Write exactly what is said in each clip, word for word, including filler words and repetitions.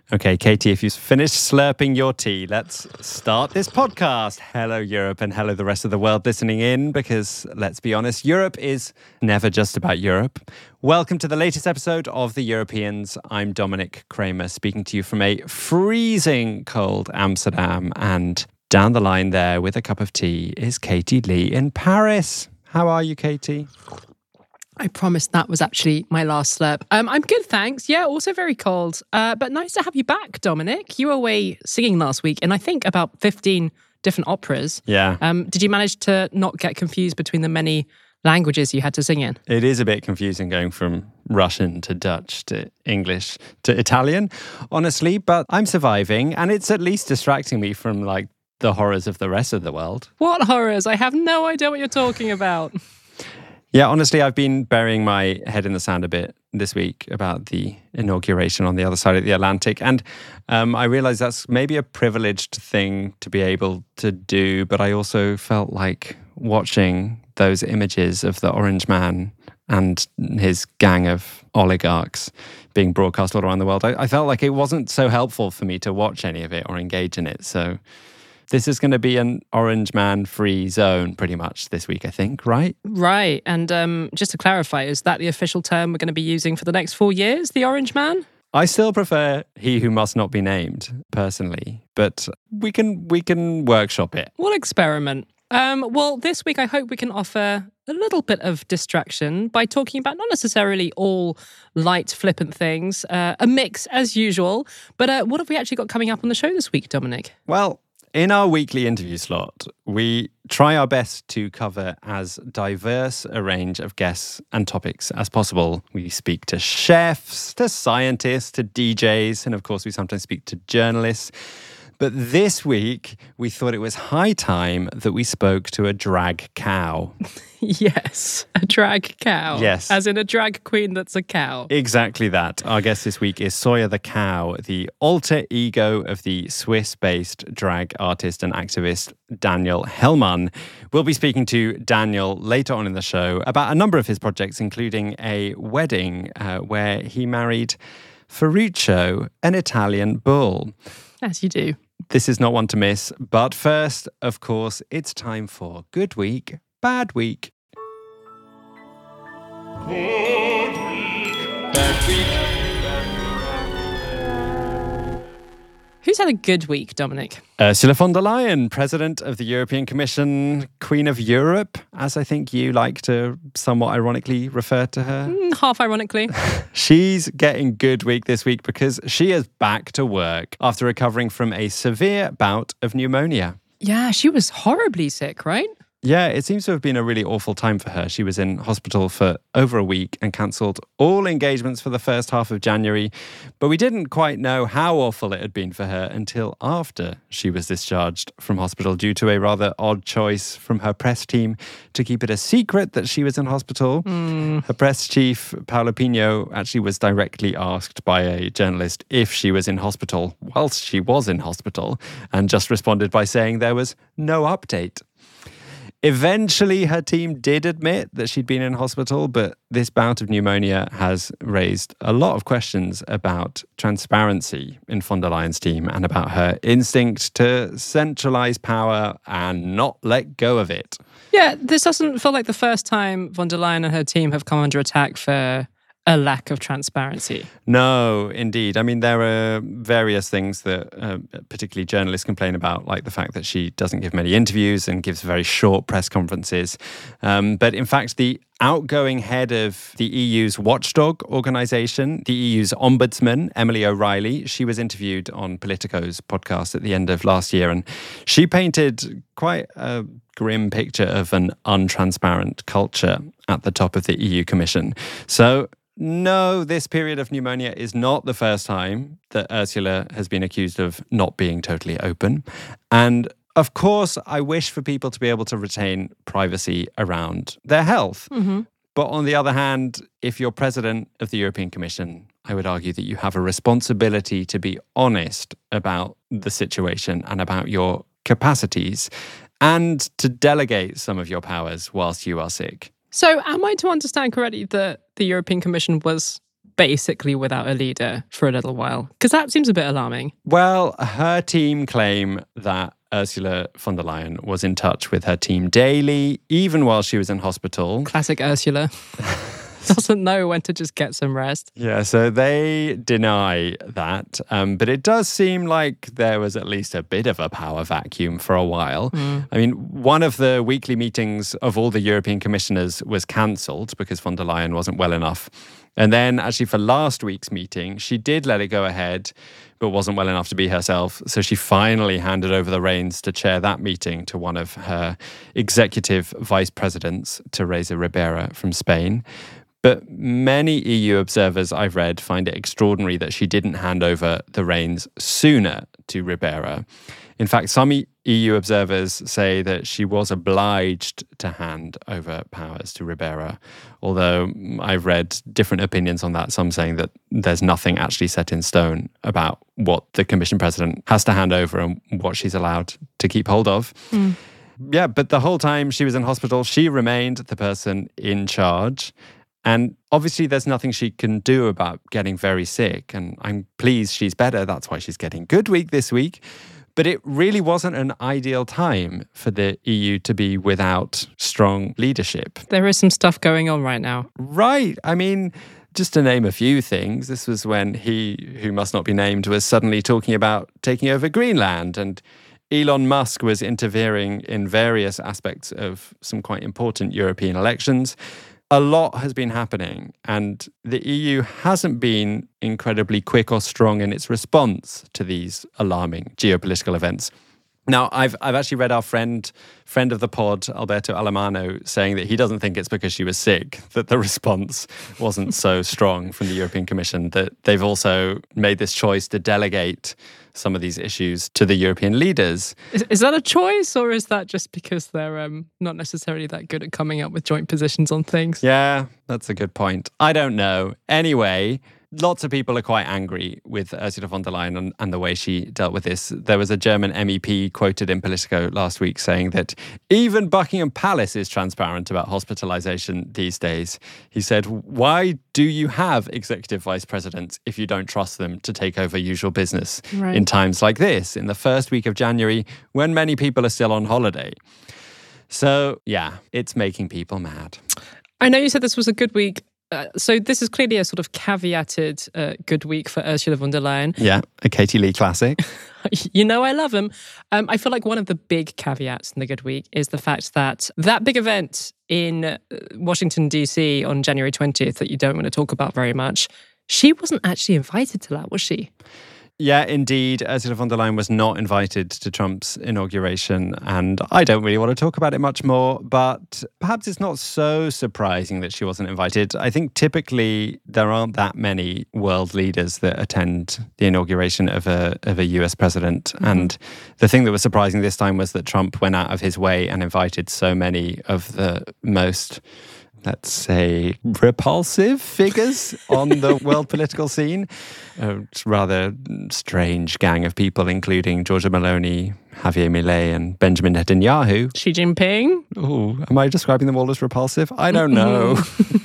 Okay, Katie, if you've finished slurping your tea, let's start this podcast. Hello, Europe, and hello, the rest of the world listening in, because let's be honest, Europe is never just about Europe. Welcome to the latest episode of The Europeans. I'm Dominic Kramer, speaking to you from a freezing cold Amsterdam. And down the line there with a cup of tea is Katie Lee in Paris. How are you, Katie? I promised that was actually my last slurp. Um, I'm good, thanks. Yeah, also very cold. Uh, but nice to have you back, Dominic. You were away singing last week in, I think, about fifteen different operas. Yeah. Um, did you manage to not get confused between the many languages you had to sing in? It is a bit confusing going from Russian to Dutch to English to Italian, honestly, but I'm surviving, and it's at least distracting me from, like, the horrors of the rest of the world. What horrors? I have no idea what you're talking about. Yeah, honestly, I've been burying my head in the sand a bit this week about the inauguration on the other side of the Atlantic. And um, I realized that's maybe a privileged thing to be able to do. But I also felt like watching those images of the Orange Man and his gang of oligarchs being broadcast all around the world. I, I felt like it wasn't so helpful for me to watch any of it or engage in it. So this is going to be an Orange Man free zone pretty much this week, I think, right? Right. And um, just to clarify, is that the official term we're going to be using for the next four years, the Orange Man? I still prefer He Who Must Not Be Named, personally, but we can we can workshop it. We'll experiment. Um, well, this week I hope we can offer a little bit of distraction by talking about not necessarily all light, flippant things, uh, a mix as usual. But uh, what have we actually got coming up on the show this week, Dominic? Well, in our weekly interview slot, we try our best to cover as diverse a range of guests and topics as possible. We speak to chefs, to scientists, to D Js, and of course we sometimes speak to journalists. But this week, we thought it was high time that we spoke to a drag cow. Yes, a drag cow. Yes. As in a drag queen that's a cow. Exactly that. Our guest this week is Soya the Cow, the alter ego of the Swiss-based drag artist and activist Daniel Hellmann. We'll be speaking to Daniel later on in the show about a number of his projects, including a wedding uh, where he married Ferruccio, an Italian bull. As you do. This is not one to miss, but first, of course, it's time for Good Week, Bad Week. Good Week, Bad Week. Who's had a good week, Dominic? Ursula von der Leyen, President of the European Commission, Queen of Europe, as I think you like to somewhat ironically refer to her. Mm, half ironically. She's getting good week this week because she is back to work after recovering from a severe bout of pneumonia. Yeah, she was horribly sick, right? Yeah, it seems to have been a really awful time for her. She was in hospital for over a week and cancelled all engagements for the first half of January. But we didn't quite know how awful it had been for her until after she was discharged from hospital due to a rather odd choice from her press team to keep it a secret that she was in hospital. Mm. Her press chief, Paolo Pino, actually was directly asked by a journalist if she was in hospital whilst she was in hospital and just responded by saying there was no update. Eventually, her team did admit that she'd been in hospital, but this bout of pneumonia has raised a lot of questions about transparency in von der Leyen's team and about her instinct to centralize power and not let go of it. Yeah, this doesn't feel like the first time von der Leyen and her team have come under attack for a lack of transparency. No, indeed. I mean, there are various things that uh, particularly journalists complain about, like the fact that she doesn't give many interviews and gives very short press conferences. Um, but in fact, the outgoing head of the E U's watchdog organisation, the E U's ombudsman, Emily O'Reilly, she was interviewed on Politico's podcast at the end of last year, and she painted quite a grim picture of an untransparent culture at the top of the E U Commission. So no, this period of pneumonia is not the first time that Ursula has been accused of not being totally open. And of course, I wish for people to be able to retain privacy around their health. Mm-hmm. But on the other hand, if you're president of the European Commission, I would argue that you have a responsibility to be honest about the situation and about your capacities and to delegate some of your powers whilst you are sick. So am I to understand correctly that the European Commission was basically without a leader for a little while? Because that seems a bit alarming. Well, her team claim that Ursula von der Leyen was in touch with her team daily, even while she was in hospital. Classic Ursula. Doesn't know when to just get some rest. Yeah, so they deny that. Um, but it does seem like there was at least a bit of a power vacuum for a while. Mm. I mean, one of the weekly meetings of all the European commissioners was cancelled because von der Leyen wasn't well enough. And then actually for last week's meeting, she did let it go ahead, but wasn't well enough to be herself. So she finally handed over the reins to chair that meeting to one of her executive vice presidents, Teresa Ribera from Spain. But many E U observers I've read find it extraordinary that she didn't hand over the reins sooner to Ribera. In fact, some E U observers say that she was obliged to hand over powers to Ribera, although I've read different opinions on that, some saying that there's nothing actually set in stone about what the Commission President has to hand over and what she's allowed to keep hold of. Mm. Yeah, but the whole time she was in hospital, she remained the person in charge. And obviously there's nothing she can do about getting very sick. And I'm pleased she's better. That's why she's getting Good Week this week. But it really wasn't an ideal time for the E U to be without strong leadership. There is some stuff going on right now. Right. I mean, just to name a few things, this was when he, who must not be named, was suddenly talking about taking over Greenland, and Elon Musk was interfering in various aspects of some quite important European elections. A lot has been happening, and the E U hasn't been incredibly quick or strong in its response to these alarming geopolitical events. Now, I've I've actually read our friend friend of the pod, Alberto Alemano, saying that he doesn't think it's because she was sick that the response wasn't so strong from the European Commission, that they've also made this choice to delegate some of these issues to the European leaders. Is, is that a choice, or is that just because they're um, not necessarily that good at coming up with joint positions on things? Yeah, that's a good point. I don't know. Anyway, lots of people are quite angry with Ursula von der Leyen and, and the way she dealt with this. There was a German M E P quoted in Politico last week saying that even Buckingham Palace is transparent about hospitalization these days. He said, why do you have executive vice presidents if you don't trust them to take over usual business right. in times like this, in the first week of January, when many people are still on holiday? So, yeah, it's making people mad. I know you said this was a good week. Uh, so this is clearly a sort of caveated uh, good week for Ursula von der Leyen. Yeah, a Katie Lee classic. You know I love him. Um, I feel like one of the big caveats in the good week is the fact that that big event in Washington, D C on January twentieth that you don't want to talk about very much, she wasn't actually invited to that, was she? Yeah, indeed. Ursula von der Leyen was not invited to Trump's inauguration, and I don't really want to talk about it much more, but perhaps it's not so surprising that she wasn't invited. I think typically there aren't that many world leaders that attend the inauguration of a of a U S president. Mm-hmm. And the thing that was surprising this time was that Trump went out of his way and invited so many of the most, let's say, repulsive figures on the world political scene. A rather strange gang of people, including Giorgia Meloni, Javier Milei, and Benjamin Netanyahu. Xi Jinping. Oh, am I describing them all as repulsive? I don't know.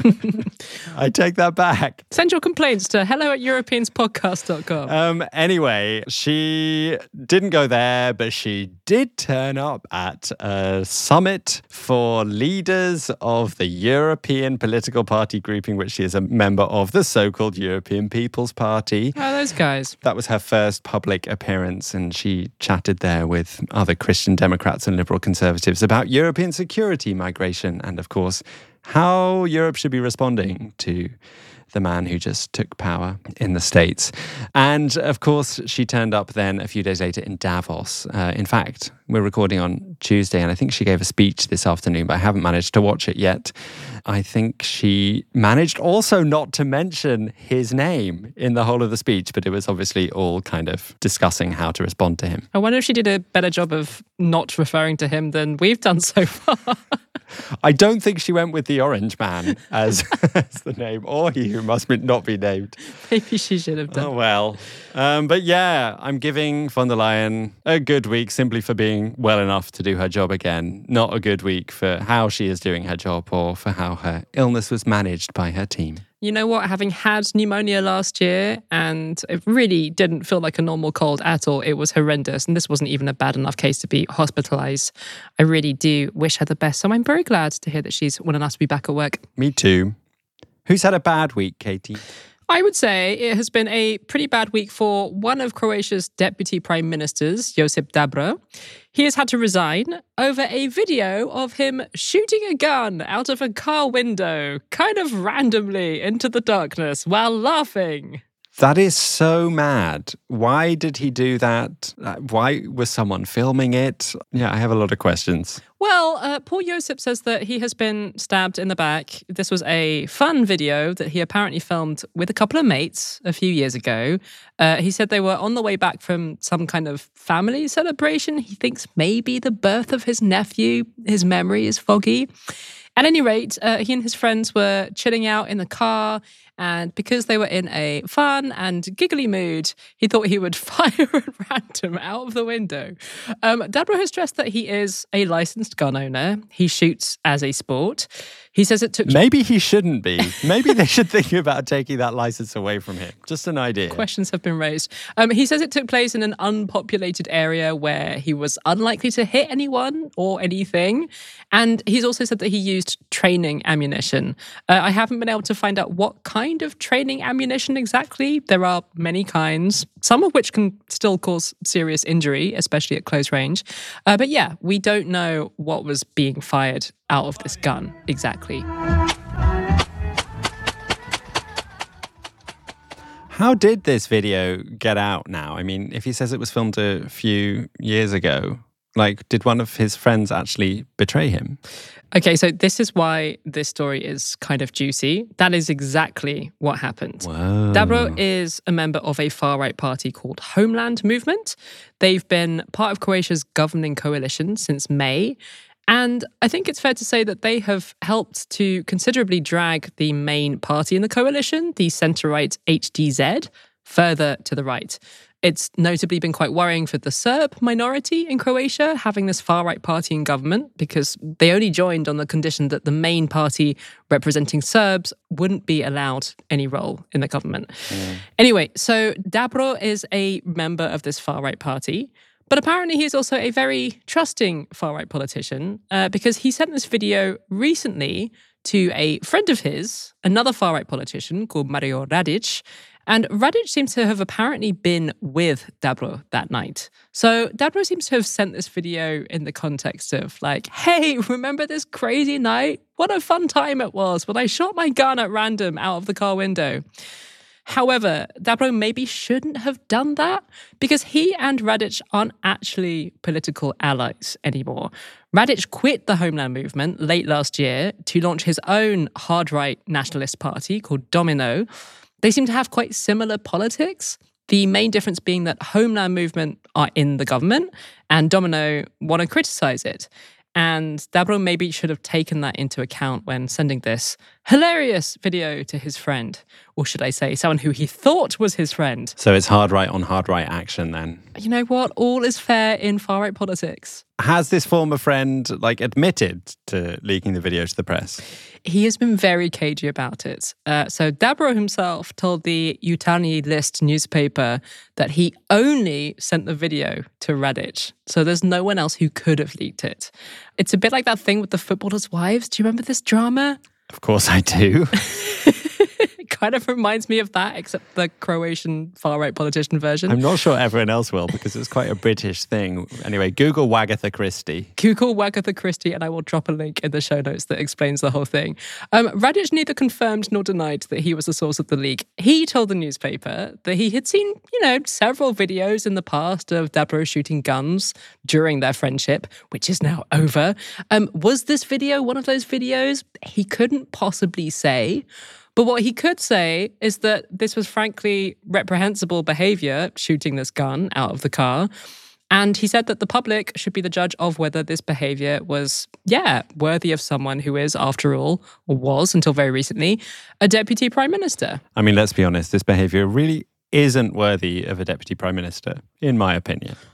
I take that back. Send your complaints to hello at europeans podcast dot com. Um, anyway, she didn't go there, but she did turn up at a summit for leaders of the European political party grouping, which she is a member of, the so-called European People's Party. Oh, those guys. That was her first public appearance, and she chatted there with other Christian Democrats and liberal conservatives about European security, migration, and of course, how Europe should be responding to the man who just took power in the States. And of course, she turned up then a few days later in Davos. Uh, in fact, we're recording on Tuesday, and I think she gave a speech this afternoon, but I haven't managed to watch it yet. I think she managed also not to mention his name in the whole of the speech, but it was obviously all kind of discussing how to respond to him. I wonder if she did a better job of not referring to him than we've done so far. I don't think she went with the Orange Man as, as the name, or he who must be, not be named. Maybe she should have done. Oh, well. Um, but yeah, I'm giving von der Leyen a good week simply for being well enough to do her job again. Not a good week for how she is doing her job or for how her illness was managed by her team. you know what, having had pneumonia last year and it really didn't feel like a normal cold at all. It was horrendous. And this wasn't even a bad enough case to be hospitalized. I really do wish her the best. So I'm very glad to hear that she's well enough to be back at work. Me too. Who's had a bad week, Katie? I would say it has been a pretty bad week for one of Croatia's deputy prime ministers, Josip Dabro. He has had to resign over a video of him shooting a gun out of a car window, kind of randomly into the darkness while laughing. That is so mad. Why did he do that? Why was someone filming it? Yeah, I have a lot of questions. Well, uh, poor Josip says that he has been stabbed in the back. This was a fun video that he apparently filmed with a couple of mates a few years ago. Uh, he said they were on the way back from some kind of family celebration. He thinks maybe the birth of his nephew. His memory is foggy. At any rate, uh, he and his friends were chilling out in the car, and because they were in a fun and giggly mood, he thought he would fire at random out of the window. Um, Dabro has stressed that he is a licensed gun owner. He shoots as a sport. He says it took... Maybe he shouldn't be. Maybe they should think about taking that license away from him. Just an idea. Questions have been raised. Um, he says it took place in an unpopulated area where he was unlikely to hit anyone or anything. And he's also said that he used training ammunition. Uh, I haven't been able to find out what kind of training ammunition exactly. There are many kinds, some of which can still cause serious injury, especially at close range. Uh, but yeah, we don't know what was being fired out of this gun exactly. How did this video get out now? I mean, if he says it was filmed a few years ago, like, did one of his friends actually betray him? Okay, so this is why this story is kind of juicy. That is exactly what happened. Whoa. Dabro is a member of a far-right party called Homeland Movement. They've been part of Croatia's governing coalition since May. And I think it's fair to say that they have helped to considerably drag the main party in the coalition, the centre-right H D Z, further to the right. It's notably been quite worrying for the Serb minority in Croatia, having this far-right party in government, because they only joined on the condition that the main party representing Serbs wouldn't be allowed any role in the government. Mm. Anyway, so Dabro is a member of this far-right party, but apparently he's also a very trusting far-right politician uh, because he sent this video recently to a friend of his, another far-right politician called Mario Radic. And Radic seems to have apparently been with Dabro that night. So Dabro seems to have sent this video in the context of like, hey, remember this crazy night? What a fun time it was when I shot my gun at random out of the car window. However, Dabro maybe shouldn't have done that because he and Radic aren't actually political allies anymore. Radic quit the Homeland Movement late last year to launch his own hard-right nationalist party called Domino. They seem to have quite similar politics, the main difference being that Homeland Movement are in the government and Domino want to criticize it. And Dabro maybe should have taken that into account when sending this hilarious video to his friend. Or should I say, someone who he thought was his friend. So it's hard right on hard right action then. You know what? All is fair in far-right politics. Has this former friend, like, admitted to leaking the video to the press? He has been very cagey about it. Uh, so Dabro himself told the Jutarnji List newspaper that he only sent the video to Radic. So there's no one else who could have leaked it. It's a bit like that thing with the footballers' wives. Do you remember this drama? Of course I do. It kind of reminds me of that, except the Croatian far-right politician version. I'm not sure everyone else will because it's quite a British thing. Anyway, Google Wagatha Christie. Google Wagatha Christie and I will drop a link in the show notes that explains the whole thing. Um, Radic neither confirmed nor denied that he was the source of the leak. He told the newspaper that he had seen, you know, several videos in the past of Dabro shooting guns during their friendship, which is now over. Um, was this video one of those videos? He couldn't possibly say. But what he could say is that this was frankly reprehensible behavior, shooting this gun out of the car. And he said that the public should be the judge of whether this behavior was, yeah, worthy of someone who is, after all, or was until very recently, a deputy prime minister. I mean, let's be honest, this behavior really isn't worthy of a deputy prime minister, in my opinion.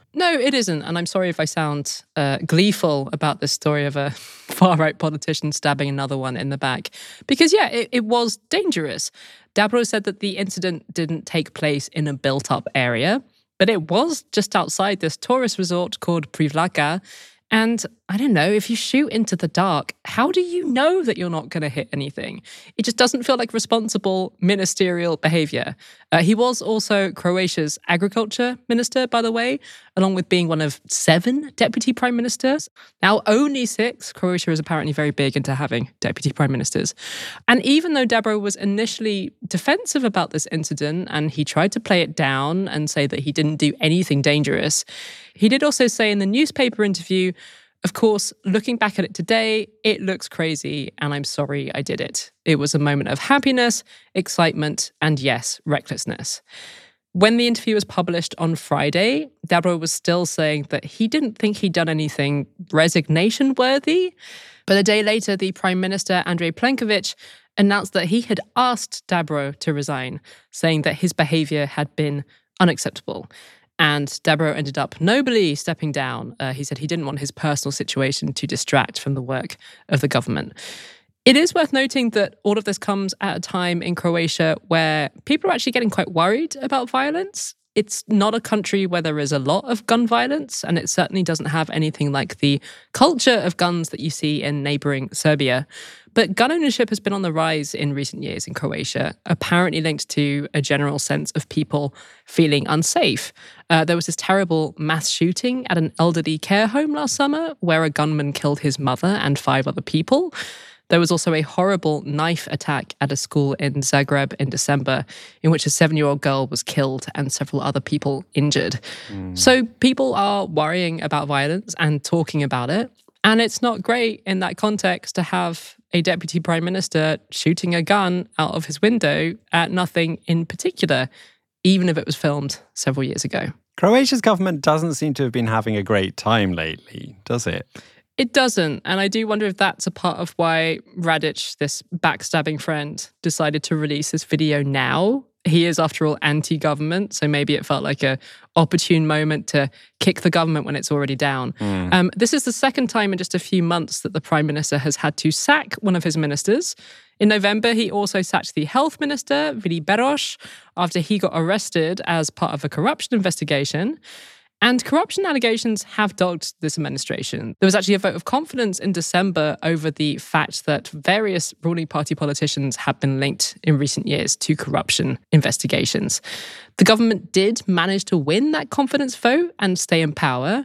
No, it isn't. And I'm sorry if I sound uh, gleeful about this story of a far-right politician stabbing another one in the back. Because, yeah, it, it was dangerous. Dabro said that the incident didn't take place in a built-up area, but it was just outside this tourist resort called Privlaka. And I don't know, if you shoot into the dark, how do you know that you're not going to hit anything? It just doesn't feel like responsible ministerial behavior. Uh, he was also Croatia's agriculture minister, by the way, along with being one of seven deputy prime ministers. Now, only six. Croatia is apparently very big into having deputy prime ministers. And even though Dabro was initially defensive about this incident and he tried to play it down and say that he didn't do anything dangerous, he did also say in the newspaper interview, of course, looking back at it today, it looks crazy, and I'm sorry I did it. It was a moment of happiness, excitement, and yes, recklessness. When the interview was published on Friday, Dabro was still saying that he didn't think he'd done anything resignation-worthy. But a day later, the Prime Minister, Andrej Plenković, announced that he had asked Dabro to resign, saying that his behavior had been unacceptable. And Dabro ended up nobly stepping down. Uh, he said he didn't want his personal situation to distract from the work of the government. It is worth noting that all of this comes at a time in Croatia where people are actually getting quite worried about violence. It's not a country where there is a lot of gun violence, and it certainly doesn't have anything like the culture of guns that you see in neighbouring Serbia. But gun ownership has been on the rise in recent years in Croatia, apparently linked to a general sense of people feeling unsafe. Uh, there was this terrible mass shooting at an elderly care home last summer where a gunman killed his mother and five other people. There was also a horrible knife attack at a school in Zagreb in December in which a seven-year-old girl was killed and several other people injured. Mm. So people are worrying about violence and talking about it. And it's not great in that context to have a deputy prime minister shooting a gun out of his window at nothing in particular, even if it was filmed several years ago. Croatia's government doesn't seem to have been having a great time lately, does it? It doesn't. And I do wonder if that's a part of why Radic, this backstabbing friend, decided to release this video now. He is, after all, anti-government, so maybe it felt like a opportune moment to kick the government when it's already down. Mm. Um, this is the second time in just a few months that the Prime Minister has had to sack one of his ministers. In November, he also sacked the health minister, Vili Beroš, after he got arrested as part of a corruption investigation. And corruption allegations have dogged this administration. There was actually a vote of confidence in December over the fact that various ruling party politicians have been linked in recent years to corruption investigations. The government did manage to win that confidence vote and stay in power.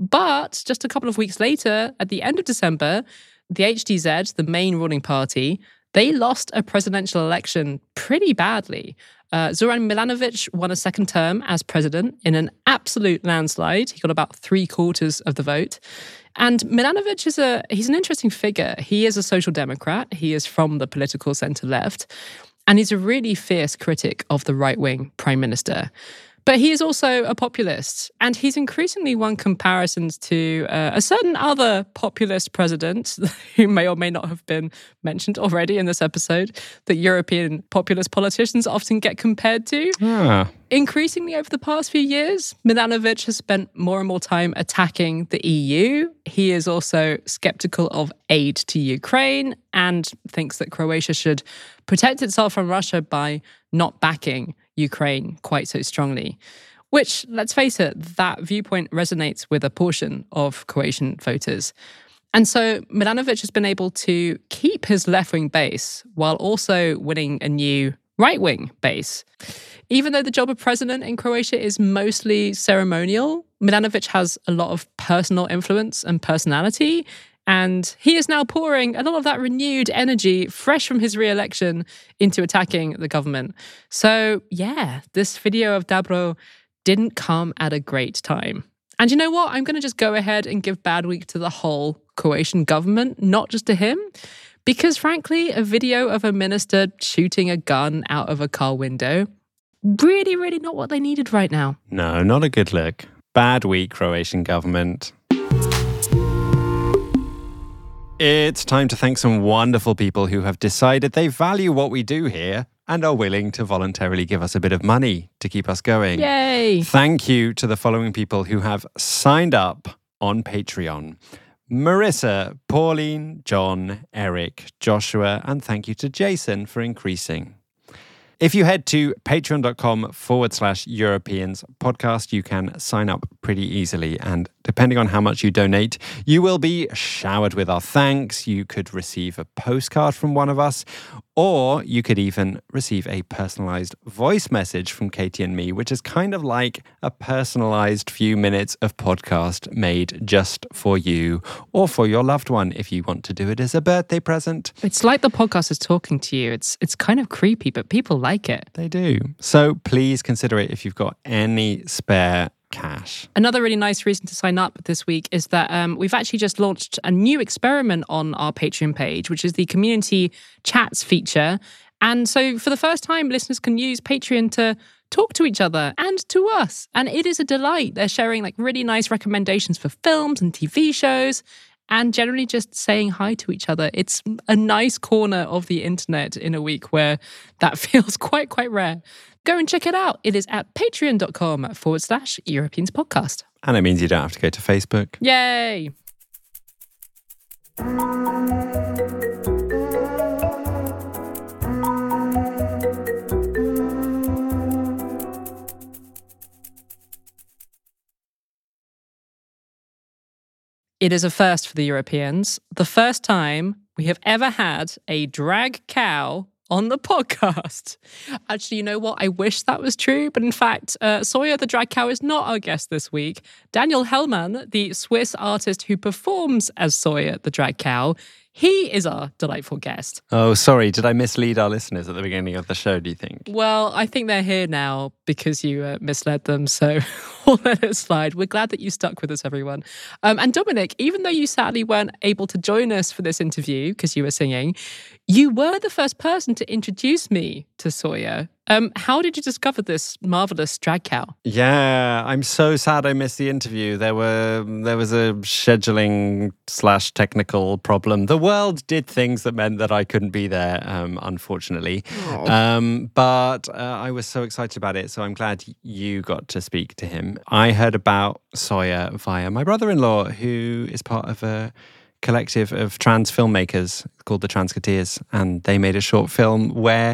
But just a couple of weeks later, at the end of December, the H D Z, the main ruling party, they lost a presidential election pretty badly. Uh, Zoran Milanovic won a second term as president in an absolute landslide. He got about three quarters of the vote. And Milanovic is a, he's an interesting figure. He is a social democrat. He is from the political centre-left. And he's a really fierce critic of the right-wing prime minister. But he is also a populist, and he's increasingly won comparisons to uh, a certain other populist president who may or may not have been mentioned already in this episode that European populist politicians often get compared to. Ah. Increasingly over the past few years, Milanovic has spent more and more time attacking the E U. He is also skeptical of aid to Ukraine and thinks that Croatia should protect itself from Russia by not backing Ukraine quite so strongly. Which, let's face it, that viewpoint resonates with a portion of Croatian voters. And so Milanovic has been able to keep his left-wing base while also winning a new right-wing base. Even though the job of president in Croatia is mostly ceremonial, Milanovic has a lot of personal influence and personality, and he is now pouring a lot of that renewed energy, fresh from his re-election, into attacking the government. So, yeah, this video of Dabro didn't come at a great time. And you know what? I'm going to just go ahead and give bad week to the whole Croatian government, not just to him. Because frankly, a video of a minister shooting a gun out of a car window, really, really not what they needed right now. No, not a good look. Bad week, Croatian government. It's time to thank some wonderful people who have decided they value what we do here and are willing to voluntarily give us a bit of money to keep us going. Yay! Thank you to the following people who have signed up on Patreon. Marissa, Pauline, John, Eric, Joshua, and thank you to Jason for increasing. If you head to patreon.com forward slash Europeans podcast, you can sign up pretty easily. And depending on how much you donate, you will be showered with our thanks. You could receive a postcard from one of us, or you could even receive a personalized voice message from Katie and me, which is kind of like a personalized few minutes of podcast made just for you or for your loved one if you want to do it as a birthday present. It's like the podcast is talking to you. It's it's kind of creepy, but people like it. They do. So please consider it if you've got any spare cash. Another really nice reason to sign up this week is that um, we've actually just launched a new experiment on our Patreon page, which is the community chats feature. And so for the first time, listeners can use Patreon to talk to each other and to us. And it is a delight. They're sharing like really nice recommendations for films and T V shows and generally just saying hi to each other. It's a nice corner of the internet in a week where that feels quite, quite rare. Go and check it out. It is at patreon.com forward slash Europeans podcast. And it means you don't have to go to Facebook. Yay! It is a first for the Europeans. The first time we have ever had a drag cow on the podcast. Actually, you know what? I wish that was true. But in fact, uh, Sawyer the drag cow is not our guest this week. Daniel Hellman, the Swiss artist who performs as Sawyer the drag cow, he is our delightful guest. Oh, sorry. Did I mislead our listeners at the beginning of the show, do you think? Well, I think they're here now because you uh, misled them. So we'll let it slide. We're glad that you stuck with us, everyone. Um, and Dominic, even though you sadly weren't able to join us for this interview because you were singing, you were the first person to introduce me to Sawyer. Um, how did you discover this marvelous drag cow? Yeah, I'm so sad I missed the interview. There were there was a scheduling slash technical problem. The world did things that meant that I couldn't be there, um, unfortunately. Um, but uh, I was so excited about it, so I'm glad you got to speak to him. I heard about Sawyer via my brother-in-law, who is part of a collective of trans filmmakers called the Transketeers, and they made a short film where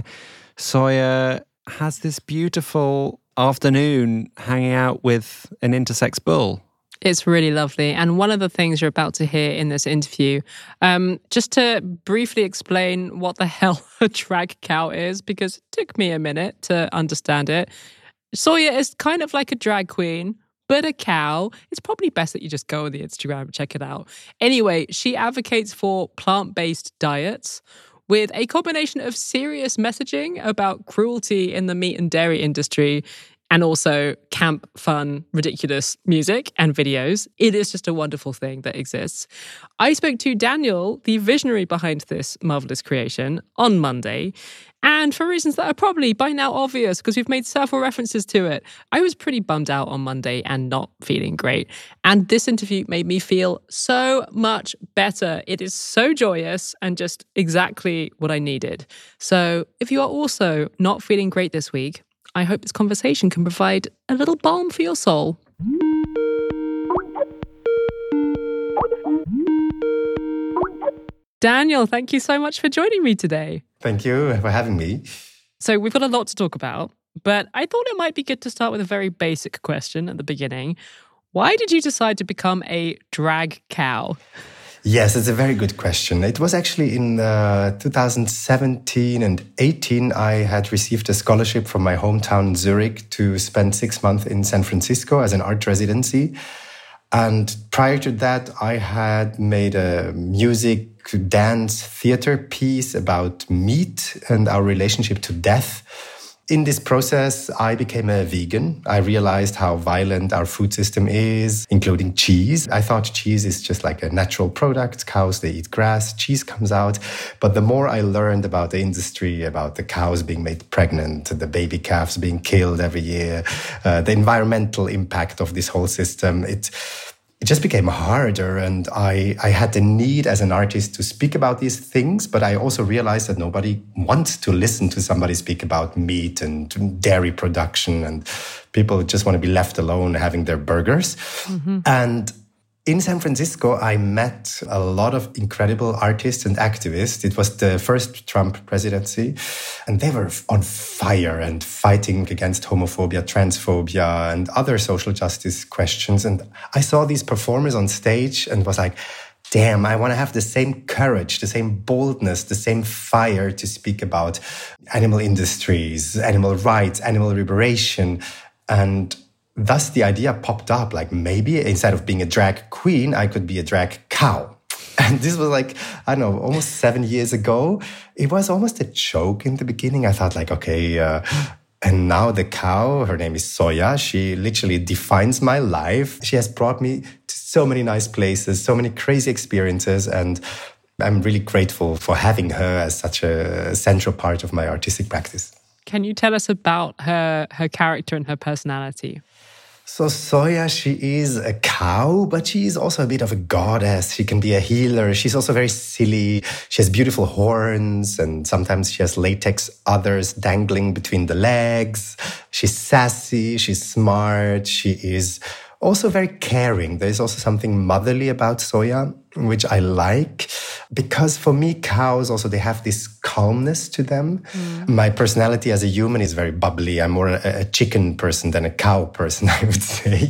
Sawyer has this beautiful afternoon hanging out with an intersex bull. It's really lovely. And one of the things you're about to hear in this interview, um, just to briefly explain what the hell a drag cow is, because it took me a minute to understand it. Sawyer is kind of like a drag queen, but a cow. It's probably best that you just go on the Instagram and check it out. Anyway, she advocates for plant-based diets with a combination of serious messaging about cruelty in the meat and dairy industry and also camp, fun, ridiculous music and videos. It is just a wonderful thing that exists. I spoke to Daniel, the visionary behind this marvelous creation, on Monday. And for reasons that are probably by now obvious, because we've made several references to it, I was pretty bummed out on Monday and not feeling great. And this interview made me feel so much better. It is so joyous and just exactly what I needed. So if you are also not feeling great this week, I hope this conversation can provide a little balm for your soul. Daniel, thank you so much for joining me today. Thank you for having me. So we've got a lot to talk about, but I thought it might be good to start with a very basic question at the beginning. Why did you decide to become a drag cow? Yes, it's a very good question. It was actually in uh, two thousand seventeen and eighteen, I had received a scholarship from my hometown Zurich to spend six months in San Francisco as an art residency. And prior to that, I had made a music, dance, theater piece about meat and our relationship to death. In this process, I became a vegan. I realized how violent our food system is, including cheese. I thought cheese is just like a natural product. Cows, they eat grass, cheese comes out. But the more I learned about the industry, about the cows being made pregnant, the baby calves being killed every year, uh, the environmental impact of this whole system, it it just became harder. And I, I had the need as an artist to speak about these things, but I also realized that nobody wants to listen to somebody speak about meat and dairy production, and people just want to be left alone having their burgers. Mm-hmm. And in San Francisco, I met a lot of incredible artists and activists. It was the first Trump presidency, and they were on fire and fighting against homophobia, transphobia, and other social justice questions. And I saw these performers on stage and was like, damn, I want to have the same courage, the same boldness, the same fire to speak about animal industries, animal rights, animal liberation. And thus, the idea popped up, like maybe instead of being a drag queen, I could be a drag cow. And this was like, I don't know, almost seven years ago. It was almost a joke in the beginning. I thought like, okay, uh, and now the cow, her name is Soya. She literally defines my life. She has brought me to so many nice places, so many crazy experiences. And I'm really grateful for having her as such a central part of my artistic practice. Can you tell us about her, her character and her personality? So Soya, she is a cow, but she is also a bit of a goddess. She can be a healer. She's also very silly. She has beautiful horns, and sometimes she has latex udders dangling between the legs. She's sassy. She's smart. She is also very caring. There's also something motherly about Soya, which I like, because for me, cows also, they have this calmness to them. Mm. My personality as a human is very bubbly. I'm more a, a chicken person than a cow person, I would say.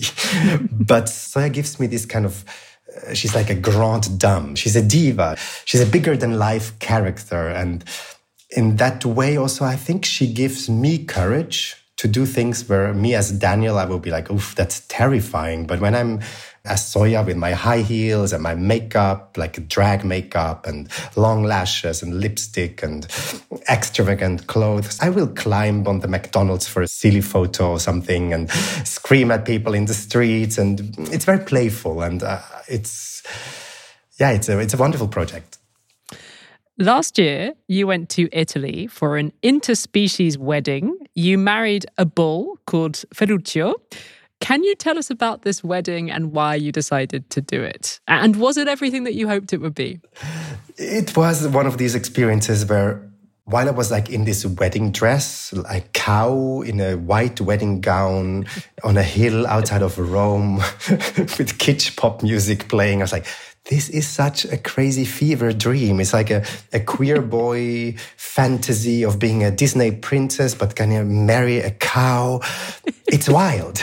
But Soya gives me this kind of, uh, she's like a grande dame. She's a diva. She's a bigger than life character. And in that way also, I think she gives me courage to do things where me as Daniel, I will be like, oof, that's terrifying. But when I'm as Soya with my high heels and my makeup, like drag makeup and long lashes and lipstick and extravagant clothes, I will climb on the McDonald's for a silly photo or something and scream at people in the streets. And it's very playful. And uh, it's, yeah, it's a, it's a wonderful project. Last year, you went to Italy for an interspecies wedding. You married a bull called Ferruccio. Can you tell us about this wedding and why you decided to do it? And was it everything that you hoped it would be? It was one of these experiences where, while I was like in this wedding dress, like cow in a white wedding gown on a hill outside of Rome with kitsch pop music playing, I was like, this is such a crazy fever dream. It's like a, a queer boy fantasy of being a Disney princess, but can you marry a cow? It's wild.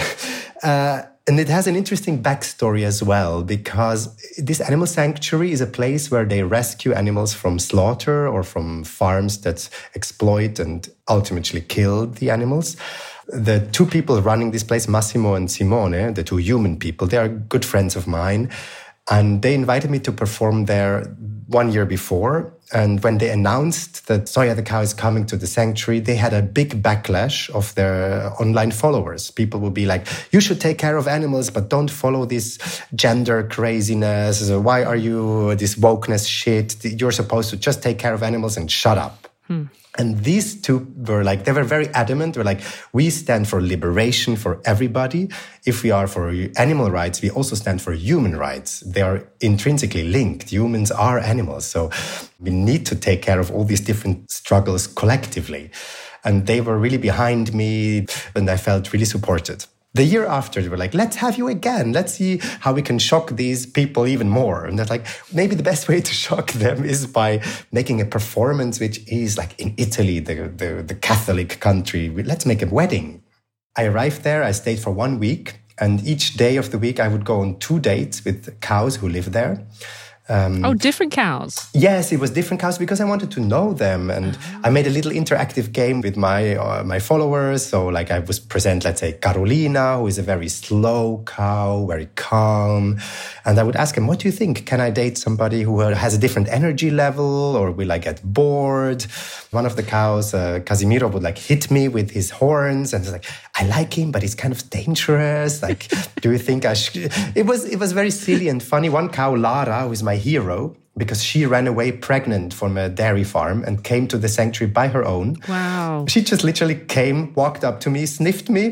Uh, and it has an interesting backstory as well, because this animal sanctuary is a place where they rescue animals from slaughter or from farms that exploit and ultimately kill the animals. The two people running this place, Massimo and Simone, the two human people, they are good friends of mine. And they invited me to perform there one year before. And when they announced that Soya the cow is coming to the sanctuary, they had a big backlash of their online followers. People would be like, you should take care of animals, but don't follow this gender craziness. Why are you this wokeness shit? You're supposed to just take care of animals and shut up. Hmm. And these two were like, they were very adamant. They're like, we stand for liberation for everybody. If we are for animal rights, we also stand for human rights. They are intrinsically linked. Humans are animals. So we need to take care of all these different struggles collectively. And they were really behind me, and I felt really supported. The year after, they were like, let's have you again. Let's see how we can shock these people even more. And they're like, maybe the best way to shock them is by making a performance, which is like in Italy, the, the, the Catholic country. Let's make a wedding. I arrived there. I stayed for one week. And each day of the week, I would go on two dates with cows who live there. Um, oh, different cows. Yes, it was different cows because I wanted to know them. And uh-huh. I made a little interactive game with my uh, my followers. So like I was present, let's say, Carolina, who is a very slow cow, very calm. And I would ask him, what do you think? Can I date somebody who has a different energy level, or will I get bored? One of the cows, uh, Casimiro, would like hit me with his horns. And it's like, I like him, but he's kind of dangerous. Like, do you think I should? It was, it was very silly and funny. One cow, Lara, who is my hero, because she ran away pregnant from a dairy farm and came to the sanctuary by her own. Wow. She just literally came, walked up to me, sniffed me,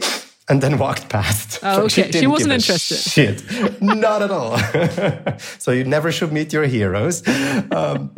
and then walked past. Oh, okay. She, she wasn't interested. Shit. Not at all. So you never should meet your heroes. Um,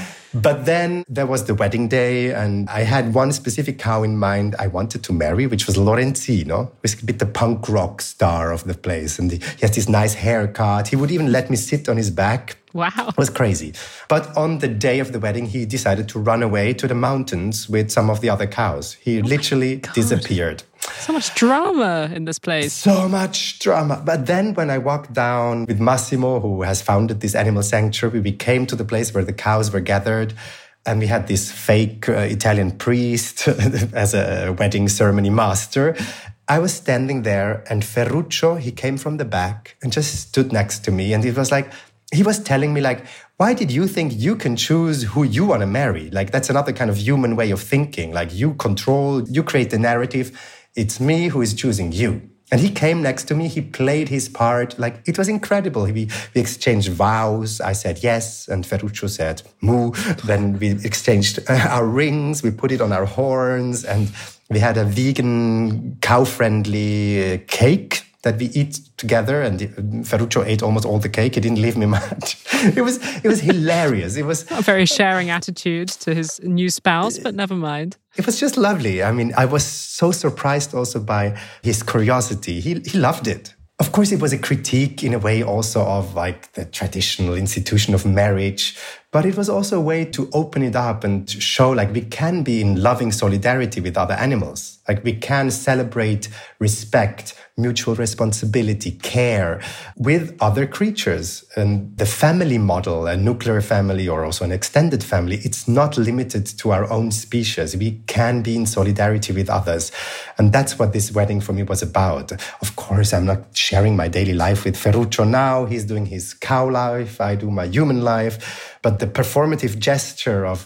but then there was the wedding day, and I had one specific cow in mind I wanted to marry, which was Lorenzino. He was a bit the punk rock star of the place. And he has this nice haircut. He would even let me sit on his back. Wow. It was crazy. But on the day of the wedding, he decided to run away to the mountains with some of the other cows. He oh literally disappeared. So much drama in this place. So much drama. But then when I walked down with Massimo, who has founded this animal sanctuary, we came to the place where the cows were gathered. And we had this fake uh, Italian priest as a wedding ceremony master. I was standing there, and Ferruccio, he came from the back and just stood next to me. And it was like, he was telling me, like, why did you think you can choose who you want to marry? Like, that's another kind of human way of thinking. Like, you control, you create the narrative. It's me who is choosing you. And he came next to me. He played his part. Like, it was incredible. We, we exchanged vows. I said yes. And Ferruccio said moo. Then we exchanged our rings. We put it on our horns. And we had a vegan, cow-friendly cake that we eat together, and Ferruccio ate almost all the cake. He didn't leave me much. It was it was hilarious. It was a very sharing attitude to his new spouse, but never mind. It was just lovely. I mean, I was so surprised also by his curiosity. He he loved it. Of course, it was a critique in a way also of like the traditional institution of marriage, but it was also a way to open it up and to show like we can be in loving solidarity with other animals. Like we can celebrate respect, mutual responsibility, care with other creatures. And the family model, a nuclear family or also an extended family, it's not limited to our own species. We can be in solidarity with others. And that's what this wedding for me was about. Of course, I'm not sharing my daily life with Ferruccio now. He's doing his cow life. I do my human life. But the performative gesture of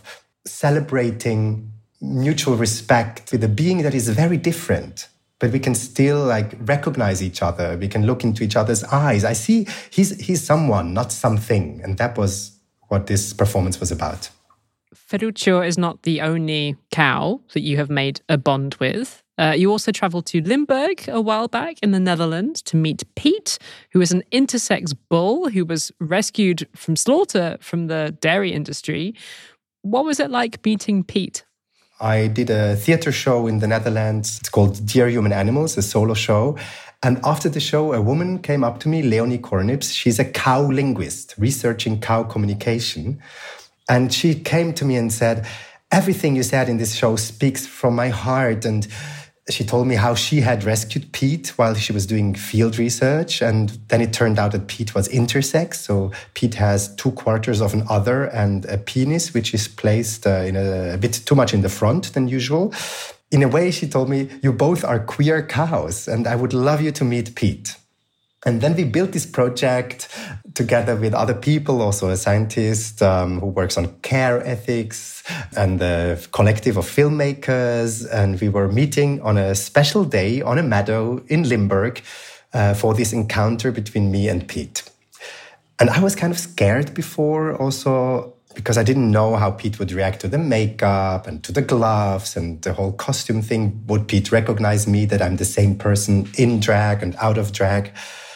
celebrating mutual respect with a being that is very different, but we can still like recognize each other. We can look into each other's eyes. I see he's he's someone, not something. And that was what this performance was about. Ferruccio is not the only cow that you have made a bond with. Uh, you also traveled to Limburg a while back in the Netherlands to meet Pete, who is an intersex bull who was rescued from slaughter from the dairy industry. What was it like meeting Pete? I did a theater show in the Netherlands. It's called Dear Human Animals, a solo show. And after the show, a woman came up to me, Leonie Kornips. She's a cow linguist, researching cow communication. And she came to me and said, everything you said in this show speaks from my heart. And she told me how she had rescued Pete while she was doing field research. And then it turned out that Pete was intersex. So Pete has two quarters of an udder and a penis, which is placed uh, in a, a bit too much in the front than usual. In a way, she told me, you both are queer cows, and I would love you to meet Pete. And then we built this project together with other people, also a scientist um, who works on care ethics and a collective of filmmakers. And we were meeting on a special day on a meadow in Limburg uh, for this encounter between me and Pete. And I was kind of scared before also because I didn't know how Pete would react to the makeup and to the gloves and the whole costume thing. Would Pete recognize me, that I'm the same person in drag and out of drag?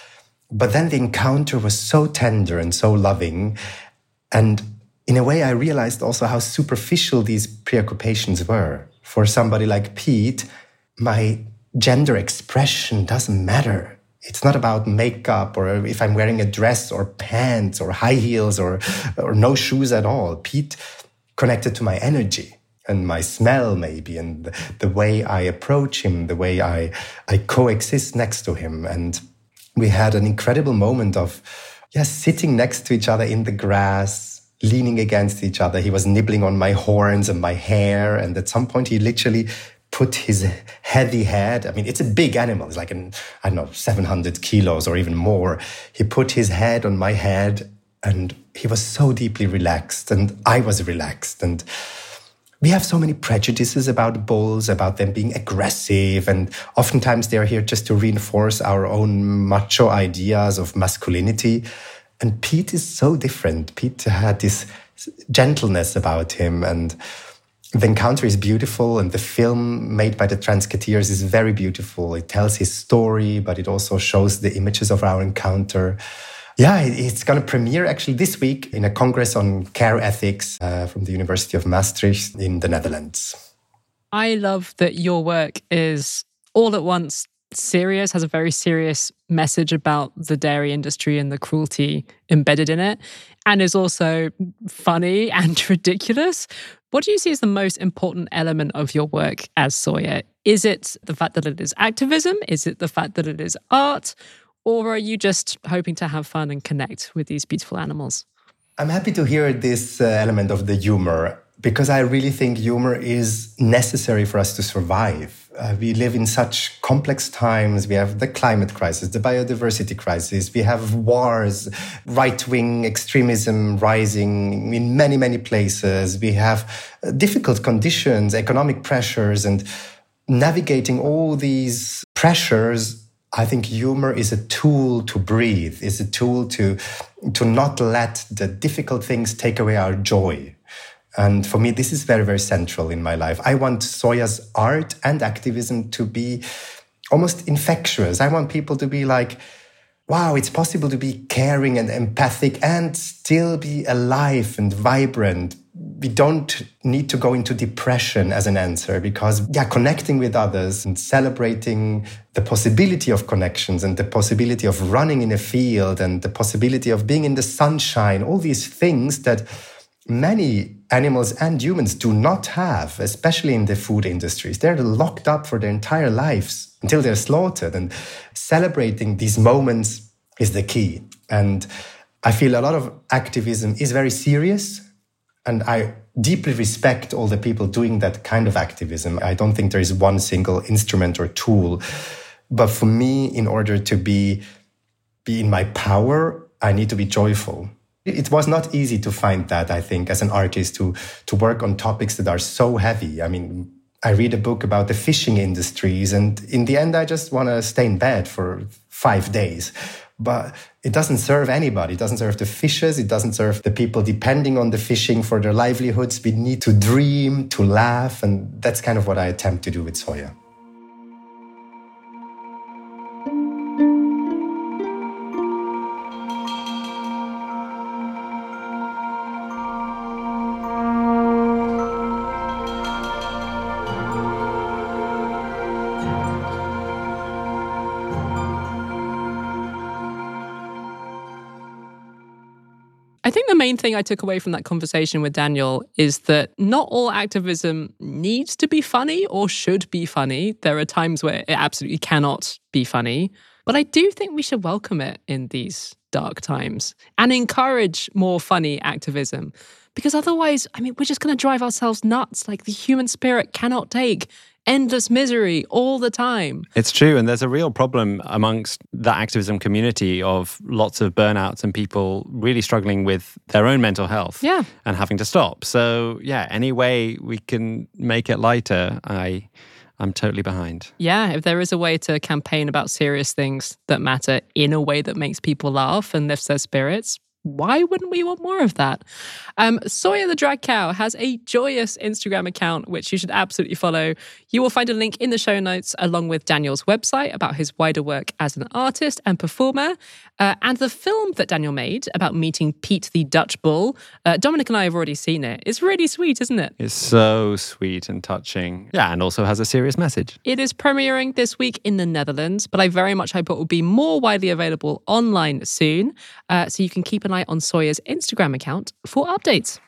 But then the encounter was so tender and so loving. And in a way, I realized also how superficial these preoccupations were. For somebody like Pete, my gender expression doesn't matter. It's not about makeup or if I'm wearing a dress or pants or high heels or, or no shoes at all. Pete connected to my energy and my smell maybe, and the, the way I approach him, the way I, I coexist next to him. And we had an incredible moment of, yes, sitting next to each other in the grass, leaning against each other. He was nibbling on my horns and my hair. And at some point, he literally put his heavy head. I mean, it's a big animal. It's like, an, I don't know, seven hundred kilos or even more. He put his head on my head and he was so deeply relaxed. And I was relaxed. And we have so many prejudices about bulls, about them being aggressive, and oftentimes they're here just to reinforce our own macho ideas of masculinity. And Pete is so different. Pete had this gentleness about him, and the encounter is beautiful, and the film made by the Transketeers is very beautiful. It tells his story, but it also shows the images of our encounter. Yeah, it's going to premiere actually this week in a congress on care ethics uh, from the University of Maastricht in the Netherlands. I love that your work is all at once serious, has a very serious message about the dairy industry and the cruelty embedded in it, and is also funny and ridiculous. What do you see as the most important element of your work as Soya? Is it the fact that it is activism? Is it the fact that it is art? Or are you just hoping to have fun and connect with these beautiful animals? I'm happy to hear this uh, element of the humor, because I really think humor is necessary for us to survive. Uh, we live in such complex times. We have the climate crisis, the biodiversity crisis. We have wars, right-wing extremism rising in many, many places. We have difficult conditions, economic pressures, and navigating all these pressures. I think humor is a tool to breathe, is a tool to, to not let the difficult things take away our joy. And for me, this is very, very central in my life. I want Soya's art and activism to be almost infectious. I want people to be like, wow, it's possible to be caring and empathic and still be alive and vibrant. We don't need to go into depression as an answer, because, yeah, connecting with others and celebrating the possibility of connections and the possibility of running in a field and the possibility of being in the sunshine, all these things that many animals and humans do not have, especially in the food industries. They're locked up for their entire lives until they're slaughtered. And celebrating these moments is the key. And I feel a lot of activism is very serious. And I deeply respect all the people doing that kind of activism. I don't think there is one single instrument or tool. But for me, in order to be, be in my power, I need to be joyful. It was not easy to find that, I think, as an artist, to, to work on topics that are so heavy. I mean, I read a book about the fishing industries, and in the end, I just want to stay in bed for five days. But it doesn't serve anybody. It doesn't serve the fishers. It doesn't serve the people depending on the fishing for their livelihoods. We need to dream, to laugh, and that's kind of what I attempt to do with Soya. I think the main thing I took away from that conversation with Daniel is that not all activism needs to be funny or should be funny. There are times where it absolutely cannot be funny. But I do think we should welcome it in these dark times and encourage more funny activism. Because otherwise, I mean, we're just going to drive ourselves nuts. Like, the human spirit cannot take endless misery all the time. It's true. And there's a real problem amongst the activism community of lots of burnouts and people really struggling with their own mental health yeah. and having to stop. So, yeah, any way we can make it lighter, I, I'm totally behind. Yeah, if there is a way to campaign about serious things that matter in a way that makes people laugh and lifts their spirits, why wouldn't we want more of that? Um, Soya the Drag Cow has a joyous Instagram account, which you should absolutely follow. You will find a link in the show notes along with Daniel's website about his wider work as an artist and performer. Uh, and the film that Daniel made about meeting Pete the Dutch Bull. Uh, Dominic and I have already seen it. It's really sweet, isn't it? It's so sweet and touching. Yeah, and also has a serious message. It is premiering this week in the Netherlands, but I very much hope it will be more widely available online soon. Uh, so you can keep an eye on Soya's Instagram account for updates.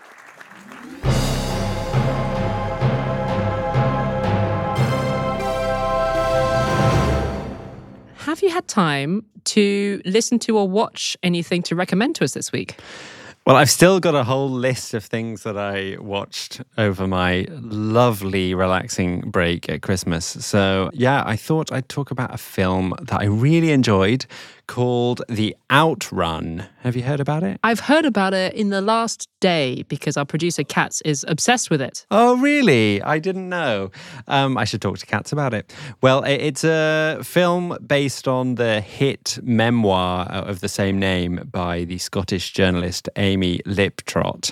Have you had time to listen to or watch anything to recommend to us this week? Well, I've still got a whole list of things that I watched over my lovely, relaxing break at Christmas. So, yeah, I thought I'd talk about a film that I really enjoyed called The Outrun. Have you heard about it? I've heard about it in the last day because our producer Katz is obsessed with it. Oh, really? I didn't know. Um, I should talk to Katz about it. Well, it's a film based on the hit memoir of the same name by the Scottish journalist Amy Liptrot.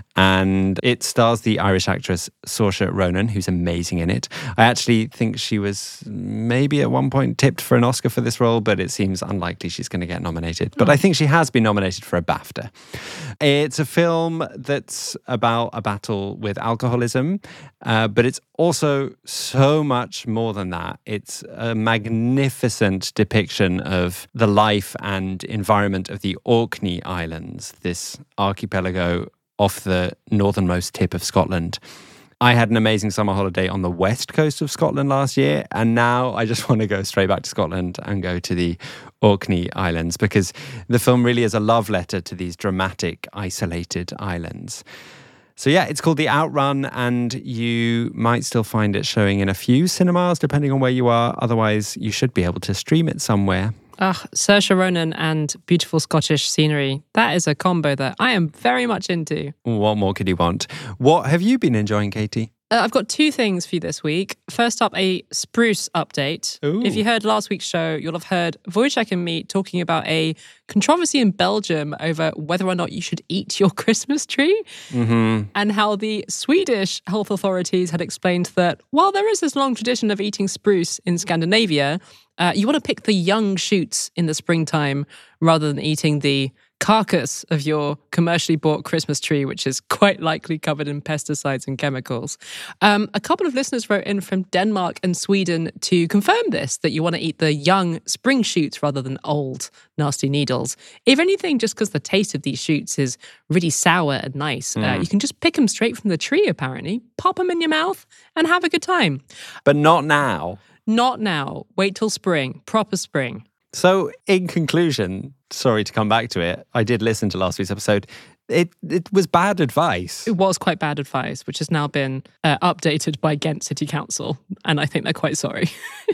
And it stars the Irish actress Saoirse Ronan, who's amazing in it. I actually think she was maybe at one point tipped for an Oscar for this role, but it seems unlikely she's going to get nominated. But I think she has been nominated for a BAFTA. It's a film that's about a battle with alcoholism, uh, but it's also so much more than that. It's a magnificent depiction of the life and environment of the Orkney Islands, this archipelago off the northernmost tip of Scotland. I had an amazing summer holiday on the west coast of Scotland last year, and now I just want to go straight back to Scotland and go to the Orkney Islands, because the film really is a love letter to these dramatic, isolated islands. So yeah, it's called The Outrun, and you might still find it showing in a few cinemas, depending on where you are. Otherwise, you should be able to stream it somewhere. Ah, Saoirse Ronan and beautiful Scottish scenery. That is a combo that I am very much into. What more could you want? What have you been enjoying, Katie? Uh, I've got two things for you this week. First up, a spruce update. Ooh. If you heard last week's show, you'll have heard Wojciech and me talking about a controversy in Belgium over whether or not you should eat your Christmas tree, Mm-hmm. and how the Swedish health authorities had explained that while there is this long tradition of eating spruce in Scandinavia, uh, you want to pick the young shoots in the springtime rather than eating the carcass of your commercially bought Christmas tree, which is quite likely covered in pesticides and chemicals. Um, a couple of listeners wrote in from Denmark and Sweden to confirm this, that you want to eat the young spring shoots rather than old, nasty needles. If anything, just because the taste of these shoots is really sour and nice, mm. uh, you can just pick them straight from the tree, apparently, pop them in your mouth and have a good time. But not now. Not now. Wait till spring, proper spring. So, in conclusion, sorry to come back to it, I did listen to last week's episode. It it was bad advice. It was quite bad advice, which has now been uh, updated by Ghent City Council, and I think they're quite sorry.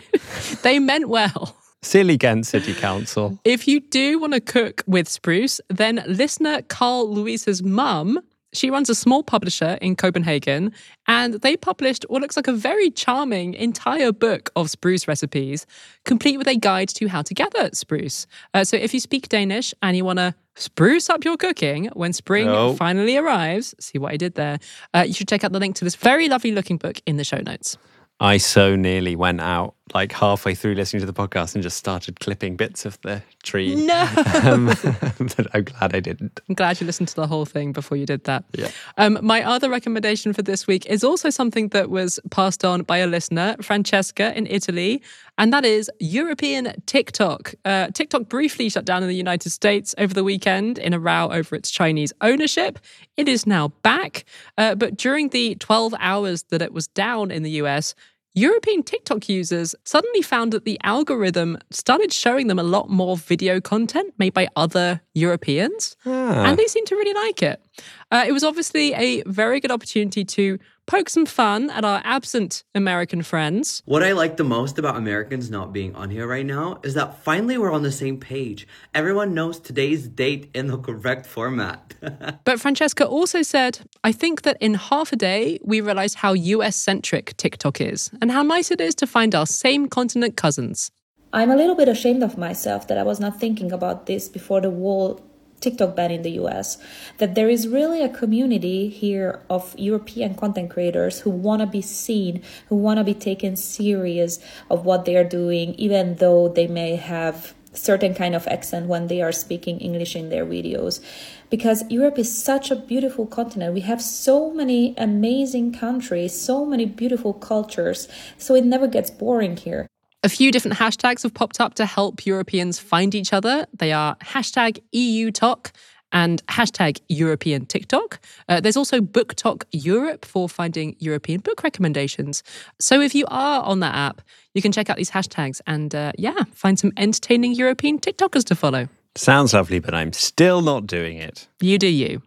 They meant well. Silly Ghent City Council. If you do want to cook with spruce, then listener Carl Louise's mum, she runs a small publisher in Copenhagen, and they published what looks like a very charming entire book of spruce recipes, complete with a guide to how to gather spruce. Uh, so if you speak Danish and you want to spruce up your cooking when spring oh. finally arrives, see what I did there, uh, you should check out the link to this very lovely looking book in the show notes. I so nearly went out like halfway through listening to the podcast and just started clipping bits of the tree. No! um, but I'm glad I didn't. I'm glad you listened to the whole thing before you did that. Yeah. Um, my other recommendation for this week is also something that was passed on by a listener, Francesca in Italy, and that is European TikTok. Uh, TikTok briefly shut down in the United States over the weekend in a row over its Chinese ownership. It is now back, uh, but during the twelve hours that it was down in the U S, European TikTok users suddenly found that the algorithm started showing them a lot more video content made by other Europeans, ah. and they seemed to really like it. Uh, it was obviously a very good opportunity to poke some fun at our absent American friends. What I like the most about Americans not being on here right now is that finally we're on the same page. Everyone knows today's date in the correct format. But Francesca also said, I think that in half a day, we realized how U S-centric TikTok is and how nice it is to find our same continent cousins. I'm a little bit ashamed of myself that I was not thinking about this before the whole TikTok ban in the U S, that there is really a community here of European content creators who want to be seen, who want to be taken serious of what they are doing, even though they may have certain kind of accent when they are speaking English in their videos. Because Europe is such a beautiful continent. We have so many amazing countries, so many beautiful cultures, so it never gets boring here. A few different hashtags have popped up to help Europeans find each other. They are hashtag E U Talk and hashtag European TikTok. Uh, there's also BookTok Europe for finding European book recommendations. So if you are on that app, you can check out these hashtags and, uh, yeah, find some entertaining European TikTokers to follow. Sounds lovely, but I'm still not doing it. You do you.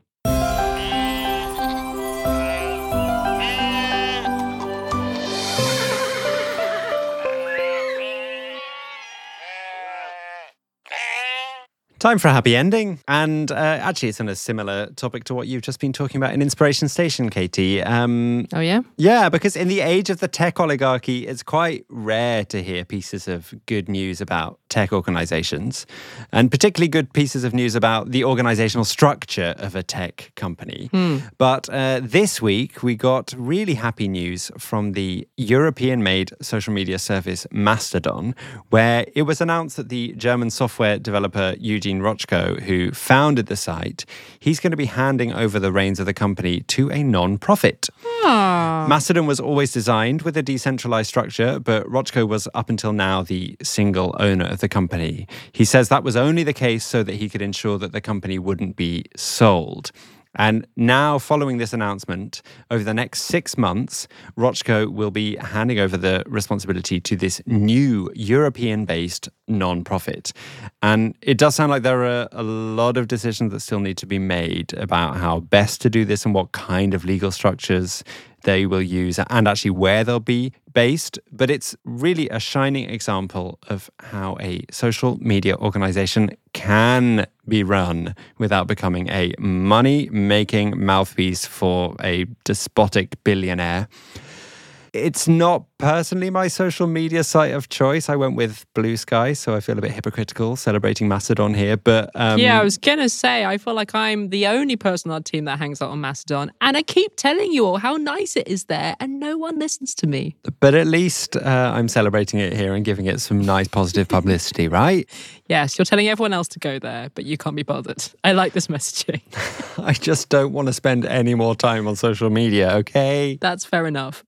Time for a happy ending. And uh, actually, it's on a similar topic to what you've just been talking about in Inspiration Station, Katie. Um, oh, yeah? Yeah, because in the age of the tech oligarchy, it's quite rare to hear pieces of good news about tech organizations, and particularly good pieces of news about the organizational structure of a tech company. Hmm. But uh, this week, we got really happy news from the European-made social media service Mastodon, where it was announced that the German software developer Eugene Rochko, who founded the site, he's going to be handing over the reins of the company to a non-profit. Aww. Mastodon was always designed with a decentralized structure, but Rochko was up until now the single owner of the company. He says that was only the case so that he could ensure that the company wouldn't be sold. And now, following this announcement, over the next six months, Rochko will be handing over the responsibility to this new European-based non-profit. And it does sound like there are a lot of decisions that still need to be made about how best to do this and what kind of legal structures they will use and actually where they'll be based. But it's really a shining example of how a social media organization can be run without becoming a money-making mouthpiece for a despotic billionaire. It's not personally my social media site of choice. I went with Blue Sky, so I feel a bit hypocritical celebrating Mastodon here. But um, yeah, I was going to say, I feel like I'm the only person on our team that hangs out on Mastodon. And I keep telling you all how nice it is there, and no one listens to me. But at least uh, I'm celebrating it here and giving it some nice positive publicity, right? Yes, you're telling everyone else to go there, but you can't be bothered. I like this messaging. I just don't want to spend any more time on social media, okay? That's fair enough.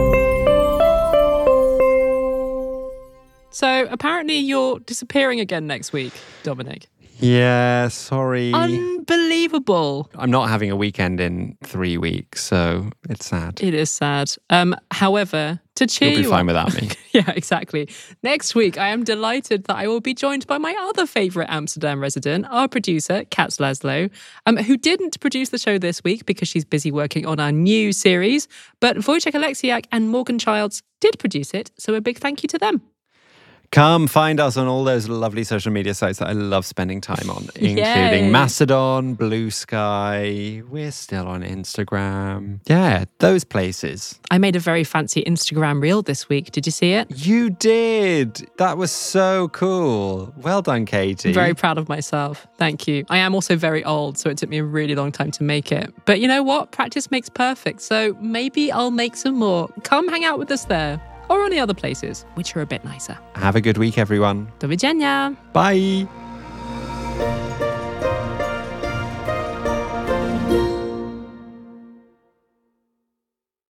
So apparently you're disappearing again next week, Dominic. Yeah, sorry. Unbelievable. I'm not having a weekend in three weeks, so it's sad. It is sad. Um, however, to cheer You'll be you fine up, without me. Yeah, exactly. Next week, I am delighted that I will be joined by my other favourite Amsterdam resident, our producer, Katz Laszlo, um, who didn't produce the show this week because she's busy working on our new series, but Wojciech Aleksiak and Morgan Childs did produce it, so a big thank you to them. Come find us on all those lovely social media sites that I love spending time on, including Yay. Mastodon, Blue Sky. We're still on Instagram. Yeah, those places. I made a very fancy Instagram reel this week. Did you see it? You did. That was so cool. Well done, Katie. I'm very proud of myself. Thank you. I am also very old, so it took me a really long time to make it. But you know what? Practice makes perfect. So maybe I'll make some more. Come hang out with us there. Or on the other places, which are a bit nicer. Have a good week, everyone. Do widzenia. Bye.